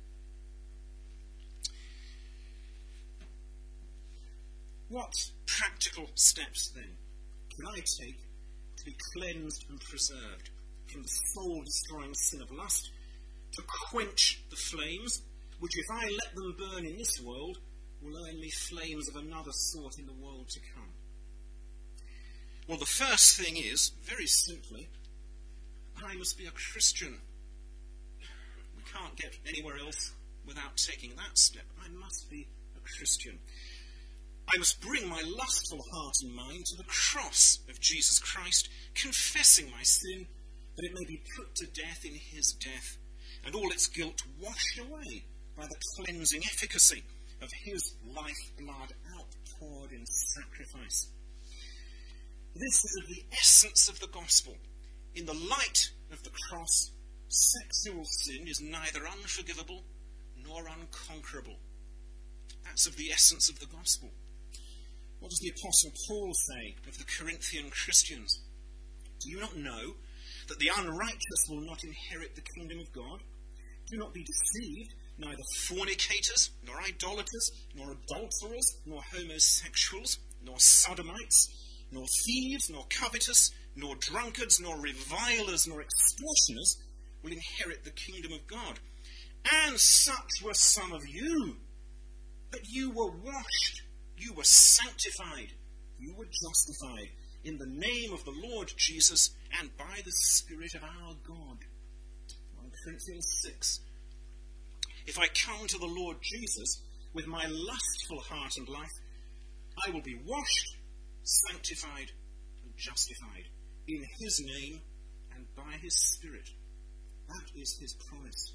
S1: What practical steps, then, can I take to be cleansed and preserved from the soul-destroying sin of lust, to quench the flames, which, if I let them burn in this world, will earn me flames of another sort in the world to come? Well, the first thing is, very simply, I must be a Christian. We can't get anywhere else without taking that step. I must be a Christian. I must bring my lustful heart and mind to the cross of Jesus Christ, confessing my sin, that it may be put to death in his death, and all its guilt washed away by the cleansing efficacy of his lifeblood outpoured in sacrifice. This is the essence of the gospel. In the light of the cross, sexual sin is neither unforgivable nor unconquerable. That's of the essence of the gospel. What does the Apostle Paul say of the Corinthian Christians? Do you not know that the unrighteous will not inherit the kingdom of God? Do not be deceived, neither fornicators, nor idolaters, nor adulterers, nor homosexuals, nor sodomites, nor thieves, nor covetous, nor drunkards, nor revilers, nor extortioners will inherit the kingdom of God. And such were some of you, but you were washed, you were sanctified, you were justified in the name of the Lord Jesus and by the Spirit of our God. First Corinthians six. If I come to the Lord Jesus with my lustful heart and life, I will be washed, sanctified, and justified in his name and by his Spirit. That is his promise.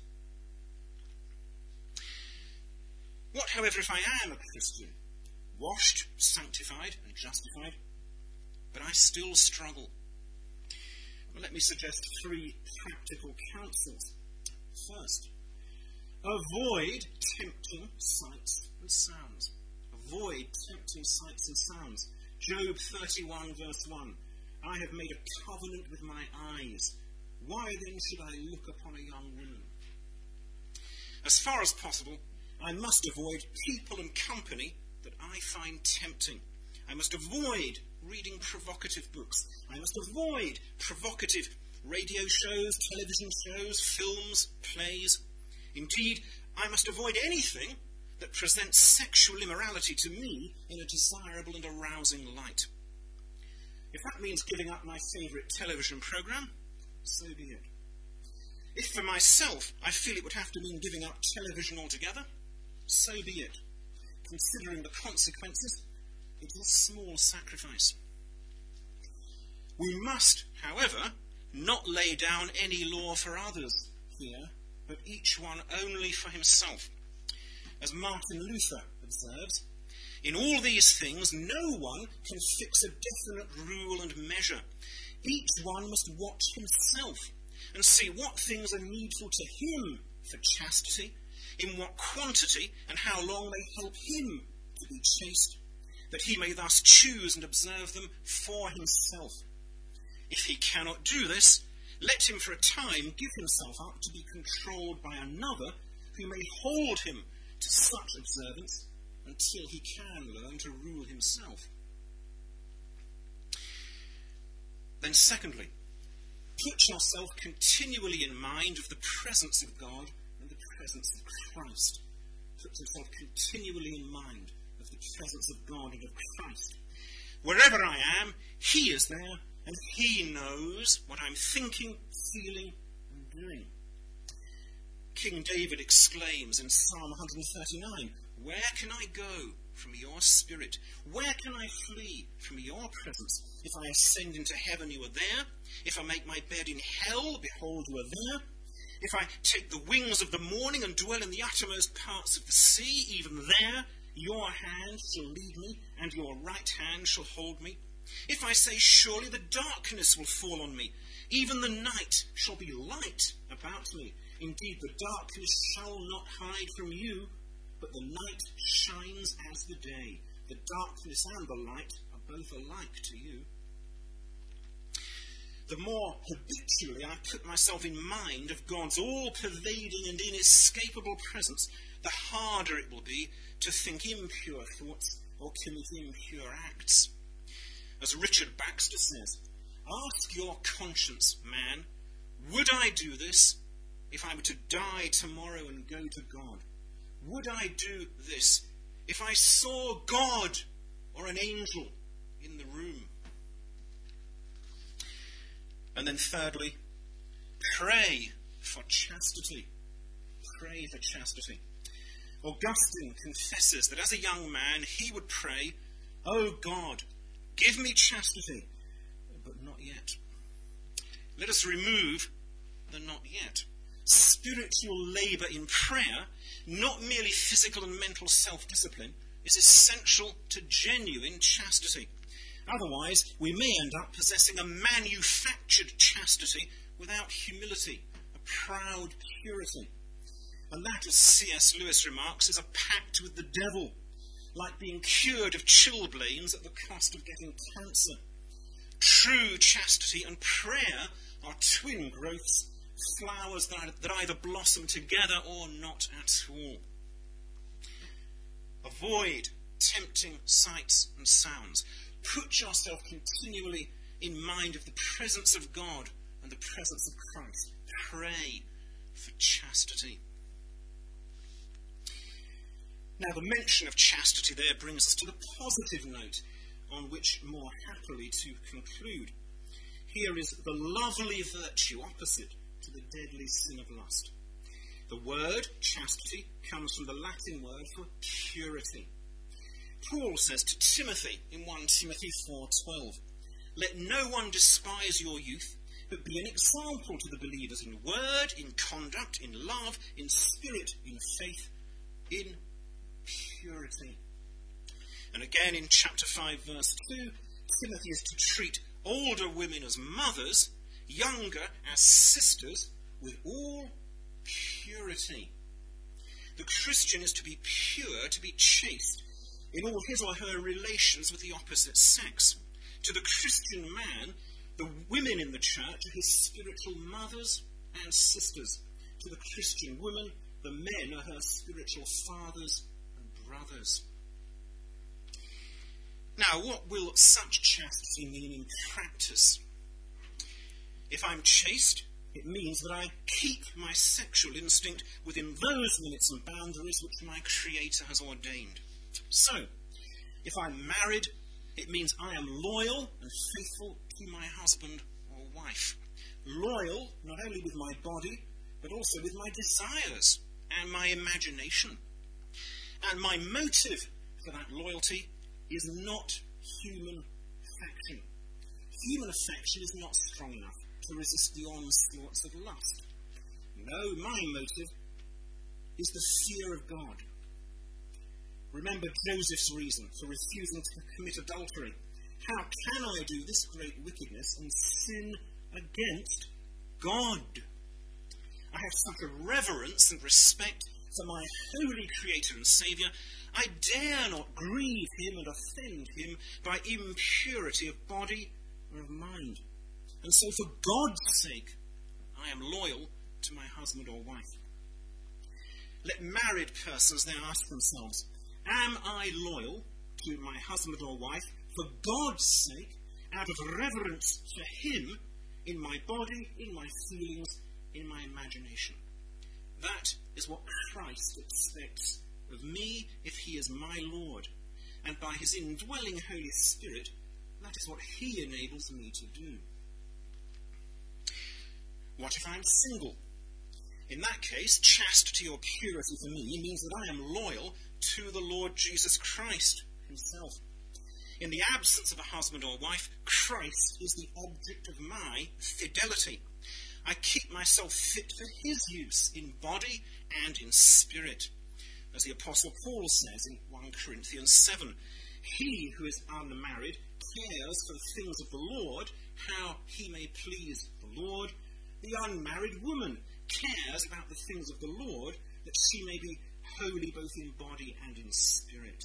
S1: What, however, if I am a Christian, washed, sanctified, and justified, but I still struggle? Well, let me suggest three practical counsels. First, avoid tempting sights and sounds. Avoid tempting sights and sounds. Job thirty-one, verse one. I have made a covenant with my eyes. Why then should I look upon a young woman? As far as possible, I must avoid people and company that I find tempting. I must avoid reading provocative books. I must avoid provocative radio shows, television shows, films, plays. Indeed, I must avoid anything that presents sexual immorality to me in a desirable and arousing light. If that means giving up my favourite television programme, so be it. If for myself I feel it would have to mean giving up television altogether, so be it. Considering the consequences, it is a small sacrifice. We must, however, not lay down any law for others here, but each one only for himself. As Martin Luther observes, in all these things no one can fix a definite rule and measure. Each one must watch himself and see what things are needful to him for chastity, in what quantity and how long they help him to be chaste, that he may thus choose and observe them for himself. If he cannot do this, let him for a time give himself up to be controlled by another who may hold him to such observance until he can learn to rule himself. Then secondly, put yourself continually in mind of the presence of God and the presence of Christ. Put yourself continually in mind of the presence of God and of Christ. Wherever I am, he is there, and he knows what I'm thinking, feeling, and doing. King David exclaims in Psalm one thirty-nine, "Where can I go from your spirit? Where can I flee from your presence? If I ascend into heaven, you are there. If I make my bed in hell, behold, you are there. If I take the wings of the morning and dwell in the uttermost parts of the sea, even there your hand shall lead me, and your right hand shall hold me. If I say, surely the darkness will fall on me, even the night shall be light about me. Indeed, the darkness shall not hide from you, but the night shines as the day. The darkness and the light are both alike to you." The more habitually I put myself in mind of God's all-pervading and inescapable presence, the harder it will be to think impure thoughts or commit impure acts. As Richard Baxter says, "Ask your conscience, man, would I do this if I were to die tomorrow and go to God? Would I do this if I saw God or an angel in the room?" And then thirdly, pray for chastity. Pray for chastity. Augustine confesses that as a young man he would pray, "O God, give me chastity," but not yet. Let us remove the not yet. Spiritual labour in prayer, not merely physical and mental self-discipline, is essential to genuine chastity. Otherwise, we may end up possessing a manufactured chastity without humility, a proud purity. And that, as C S Lewis remarks, is a pact with the devil, like being cured of chilblains at the cost of getting cancer. True chastity and prayer are twin growths, flowers that, that either blossom together or not at all. Avoid tempting sights and sounds. Put yourself continually in mind of the presence of God and the presence of Christ. Pray for chastity. Now, the mention of chastity there brings us to the positive note on which more happily to conclude. Here is the lovely virtue opposite to the deadly sin of lust. The word chastity comes from the Latin word for purity. Paul says to Timothy in First Timothy four twelve, "Let no one despise your youth, but be an example to the believers in word, in conduct, in love, in spirit, in faith, in purity." And again in chapter five verse two, Timothy is to treat older women as mothers, younger as sisters, with all purity. The Christian is to be pure, to be chaste, in all his or her relations with the opposite sex. To the Christian man, the women in the church are his spiritual mothers and sisters. To the Christian woman, the men are her spiritual fathers and brothers. Now, what will such chastity mean in practice? If I'm chaste, It means that I keep my sexual instinct within those limits and boundaries which my Creator has ordained. So, if I'm married, it means I am loyal and faithful to my husband or wife. Loyal not only with my body, but also with my desires and my imagination. And my motive for that loyalty is not human affection. Human affection is not strong enough to resist the onslaughts of lust. No, my motive is the fear of God. Remember Joseph's reason for refusing to commit adultery. How can I do this great wickedness and sin against God? I have such a reverence and respect for my holy Creator and Saviour, I dare not grieve him and offend him by impurity of body or of mind. And so for God's sake, I am loyal to my husband or wife. Let married persons now ask themselves, am I loyal to my husband or wife for God's sake, out of reverence for him, in my body, in my feelings, in my imagination? That is what Christ expects of me if he is my Lord. And by his indwelling Holy Spirit, that is what he enables me to do. What if I'm single? In that case, chastity or purity for me means that I am loyal to the Lord Jesus Christ himself. In the absence of a husband or wife, Christ is the object of my fidelity. I keep myself fit for his use in body and in spirit. As the Apostle Paul says in First Corinthians seven, he who is unmarried cares for the things of the Lord, how he may please the Lord. The unmarried woman cares about the things of the Lord, that she may be holy both in body and in spirit.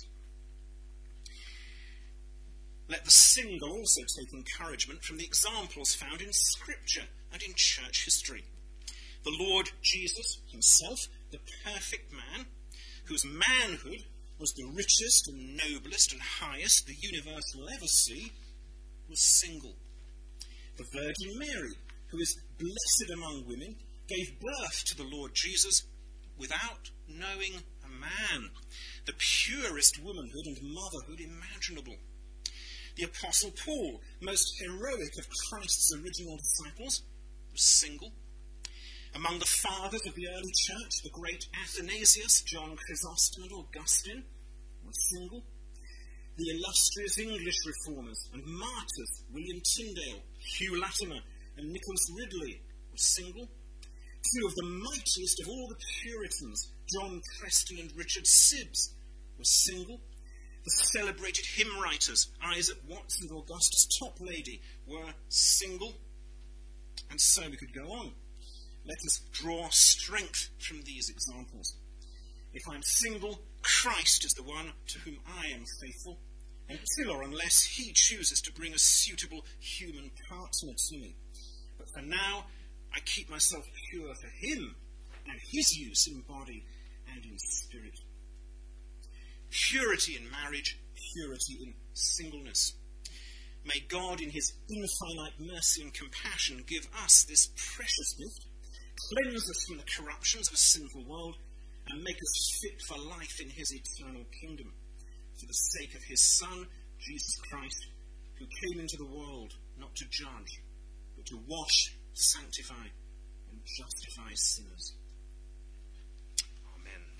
S1: Let the single also take encouragement from the examples found in Scripture and in church history. The Lord Jesus himself, the perfect man, whose manhood was the richest and noblest and highest the universe will ever see, was single. The Virgin Mary, who is blessed among women, gave birth to the Lord Jesus without knowing a man, the purest womanhood and motherhood imaginable. The Apostle Paul, most heroic of Christ's original disciples, was single. Among the fathers of the early church, the great Athanasius, John Chrysostom and Augustine were single. The illustrious English reformers and martyrs, William Tyndale, Hugh Latimer and Nicholas Ridley, were single. Two of the mightiest of all the Puritans, John Preston and Richard Sibbes, were single. The celebrated hymn writers, Isaac Watts and Augustus Toplady, were single. And so we could go on. Let us draw strength from these examples. If I'm single, Christ is the one to whom I am faithful, until or unless he chooses to bring a suitable human partner to me. But for now, I keep myself pure for him and his use in body and in spirit. Purity in marriage, purity in singleness. May God, in his infinite mercy and compassion, give us this precious gift, cleanse us from the corruptions of a sinful world, and make us fit for life in his eternal kingdom, for the sake of his Son, Jesus Christ, who came into the world not to judge, but to wash, sanctify, and justify sinners. Amen.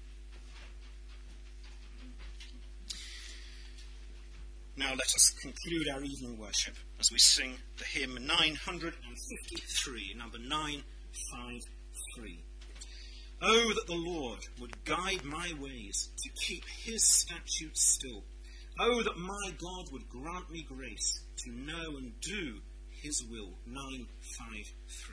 S1: Now let us conclude our evening worship as we sing the hymn nine fifty-three, number nine five three. Oh, that the Lord would guide my ways to keep his statutes still. Oh, that my God would grant me grace to know and do his will. nine five three.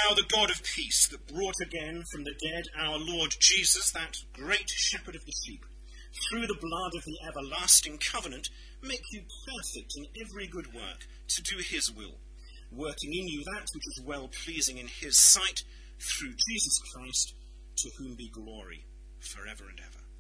S1: now the God of peace, that brought again from the dead our Lord Jesus, that great shepherd of the sheep, through the blood of the everlasting covenant, make you perfect in every good work, to do his will, working in you that which is well-pleasing in his sight, through Jesus Christ, to whom be glory forever and ever.